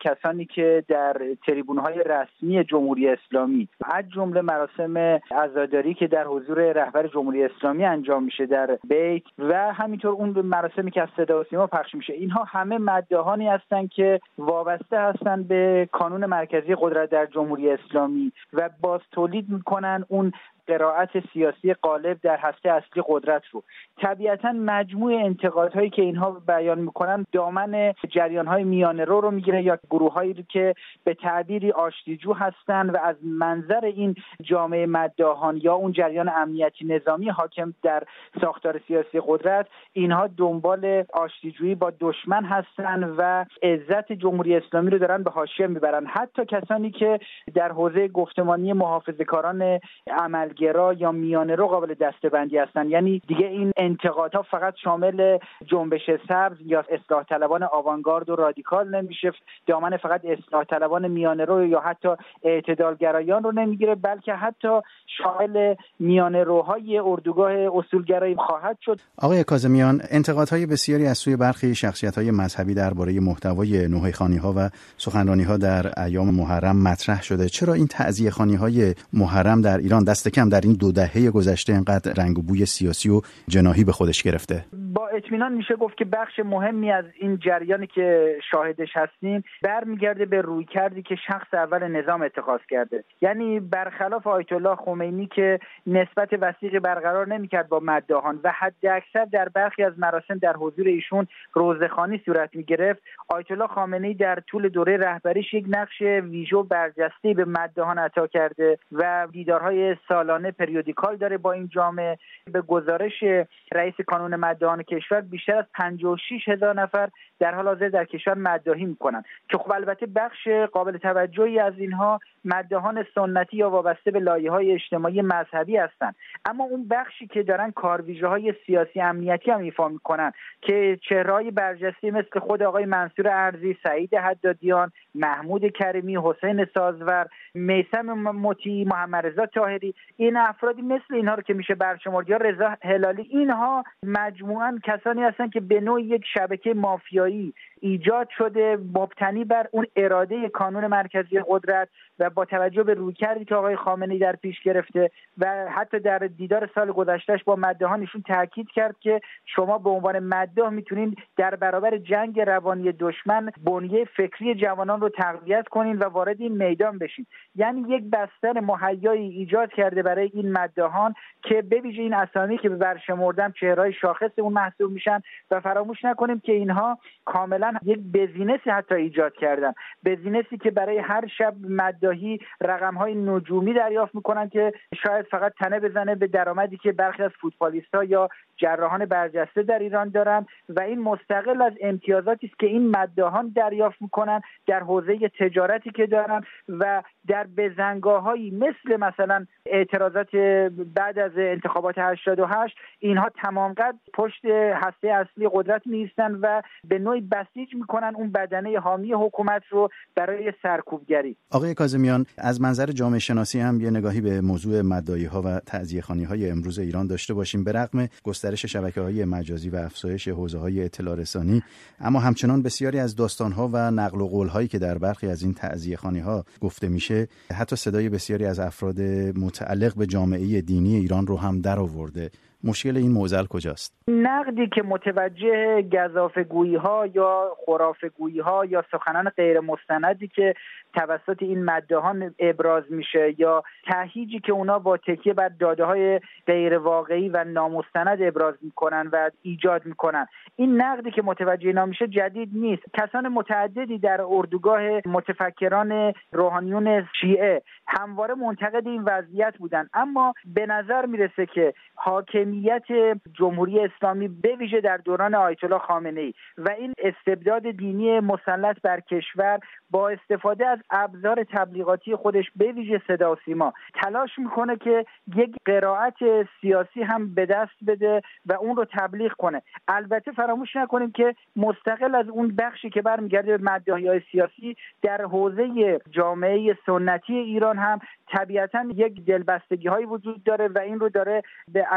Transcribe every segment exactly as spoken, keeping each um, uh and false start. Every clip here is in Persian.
کسانی که در تریبون‌های رسمی جمهوری اسلامی از جمله مراسم عزاداری که در حضور رهبر جمهوری اسلامی انجام میشه در بیت و همینطور اون مراسمی که از صدا و سیما پخش میشه، اینها همه مداحانی هستند که وابسته هستند به کانون مرکزی قدرت در جمهوری اسلامی و باز تولید میکنن اون قرائت سیاسی غالب در هسته اصلی قدرت رو. طبیعتاً مجموع انتقادهایی که اینها بیان میکنن دامن جریان‌های میانه رو رو میگیره یا گروه‌هایی که به تعبیری آشتیجو هستن و از منظر این جامعه مداحان یا اون جریان امنیتی نظامی حاکم در ساختار سیاسی قدرت، اینها دنبال آشتیجویی با دشمن هستن و عزت جمهوری اسلامی رو دارن به حاشیه میبرن. حتی کسانی که در حوزه گفتمانی محافظه‌کاران عمل گرا یا میانه رو قابل دسته‌بندی هستن. یعنی دیگه این انتقادها فقط شامل جنبش سبز یا اصلاح طلبان آوانگارد و رادیکال نمیشه، دامن فقط اصلاح طلبان میانه رو یا حتی اعتدالگرایان رو نمیگیره، بلکه حتی شامل میانه روهای اردوگاه اصولگرایی خواهد شد. آقای کاظمیان، انتقادهای بسیاری از سوی برخی شخصیت‌های مذهبی درباره محتوای نوحه‌خوانی‌ها و سخنرانی‌ها در ایام محرم مطرح شده. چرا این تعزیه‌خوانی‌های محرم در ایران دست کم در این دو دهه گذشته اینقدر رنگ و بوی سیاسی و جناحی به خودش گرفته؟ با اطمینان میشه گفت که بخش مهمی از این جریانی که شاهدش هستیم برمیگرده به رویکردی که شخص اول نظام اتخاذ کرده. یعنی برخلاف آیت الله خمینی که نسبت وثیقی برقرار نمیکرد با مداحان و حد اکثر در برخی از مراسم در حضور ایشون روزخوانی صورت میگرفت، آیت الله خامنه‌ای در طول دوره رهبریش یک نقش ویژه و برجسته به مداحان عطا کرده و دیدارهای سالانه پریودیکال داره با این جامعه. به گزارش رئیس کانون مداحان کشور بیشتر از پنجاه و شش هزار نفر در حال حاضر در کشور مداحی میکنن که خب البته بخش قابل توجهی از اینها مداحان سنتی یا وابسته به لایه‌های اجتماعی مذهبی هستند. اما اون بخشی که دارن کارویژه‌های سیاسی امنیتی هم ایفا میکنن که چهره‌های برجسته مثل خود آقای منصور ارزی، سعید حدادیان، محمود کریمی، حسین سازور، میثم مطیعی، محمد رضا طاهری، این افرادی مثل اینها رو که میشه برشمرد یا رضا هلالی، اینها مجموعاً کسانی هستند که به نوعی یک شبکه مافیایی ایجاد شده مبتنی بر اون اراده کانون مرکزی قدرت و با توجه به رویکردی که آقای خامنه‌ای در پیش گرفته و حتی در دیدار سال گذشتهش با مداحان ایشون تاکید کرد که شما به عنوان مداح میتونین در برابر جنگ روانی دشمن بنیه فکری جوانان رو تقویت کنین و وارد این میدان بشین. یعنی یک بستر مهیایی ایجاد کرده برای این مداحان که به ویژه این اسامی که به برشمردم چهرهای شاخص اون محسوب میشن و فراموش نکنیم که اینها کاملا یک بزینسی حتی ایجاد کردن، بزینسی که برای هر شب مداحی رقم‌های نجومی دریافت میکنن که شاید فقط تنه بزنه به درآمدی که برخی از فوتبالیست‌ها یا جراحان برجسته در ایران دارن و این مستقل از امتیازاتی است که این مداحان دریافت میکنن در حوزه تجارتی که دارن و در بزنگاه‌هایی مثل مثلا اعتراضات بعد از انتخابات هشتاد و هشت، اینها تمام قد پشت هسته اصلی قدرت می‌ایستن و به نوعی بسیج میکنن اون بدنه حامی حکومت رو برای سرکوبگری. آقای کاظمیان، از منظر جامعه شناسی هم یه نگاهی به موضوع مداحی‌ها و تعزیه‌خوانی‌های امروز ایران داشته باشیم. به رغم گسترش شبکه‌های مجازی و افزایش حوزه‌های اطلاع رسانی، اما همچنان بسیاری از داستان‌ها و نقل و قول‌هایی که در برخی از این تعزیه‌خوانی‌ها گفته میشه، حتی صدای بسیاری از افراد متعلق به جامعه دینی ایران رو هم درآورده. مشکل این معضل کجاست؟ نقدی که متوجه گزافه‌گویی‌ها یا خرافه‌گویی‌ها یا سخنان غیر مستندی که توسط این مداحان ابراز میشه یا تهییجی که اونا با تکیه بر داده‌های غیر واقعی و نامستند ابراز میکنن و ایجاد میکنن، این نقدی که متوجه اینا میشه جدید نیست. کسان متعددی در اردوگاه متفکران روحانیون شیعه همواره منتقد این وضعیت بودن، اما به نظر میرسه که حاکمیت جمهوری اسلامی به ویژه در دوران آیت الله خامنه‌ای و این استبداد دینی مسلط بر کشور با استفاده از ابزار تبلیغاتی خودش به ویژه صدا و سیما تلاش میکنه که یک قرائت سیاسی هم به دست بده و اون رو تبلیغ کنه. البته فراموش نکنیم که مستقل از اون بخشی که برمیگرده به مداحی‌های سیاسی در حوزه جامعه سنتی ایران هم طبیعتاً یک دلبستگی‌هایی وجود داره و این رو داره به اشکال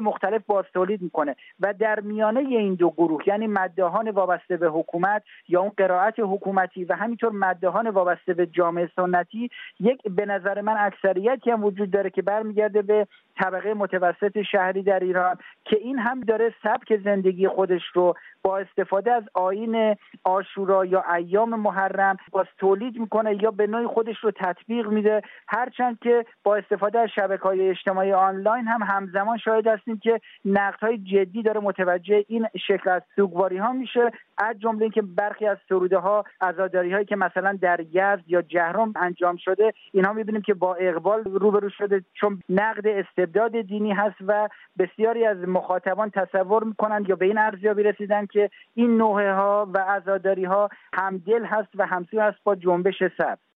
مختلف باز تولید میکنه و در میانه این دو گروه، یعنی مداحان وابسته به حکومت یا اون قرائت حکومتی و همینطور مداحان وابسته به جامعه سنتی، یک به نظر من اکثریتی هم وجود داره که برمیگرده به طبقه متوسط شهری در ایران که این هم داره سبک زندگی خودش رو با استفاده از آیین عاشورا یا ایام محرم باز تولید میکنه یا به نوعی خودش رو تطبیق میده، هرچند که با استفاده از شبکه‌های اجتماعی آنلاین هم همزمان شاهد هستیم که نقدهای جدی داره متوجه این شکل از سوگواری ها میشه، از جمله اینکه برخی از سروده ها عزاداری هایی که مثلا در یزد یا جهرم انجام شده، اینها میبینیم که با اقبال روبرو شده، چون نقد استبداد دینی هست و بسیاری از مخاطبان تصور میکنن یا به این ارزیابی رسیدن که این نوحه ها و عزاداری ها همدل هست و همسو هست با جنبش سبز.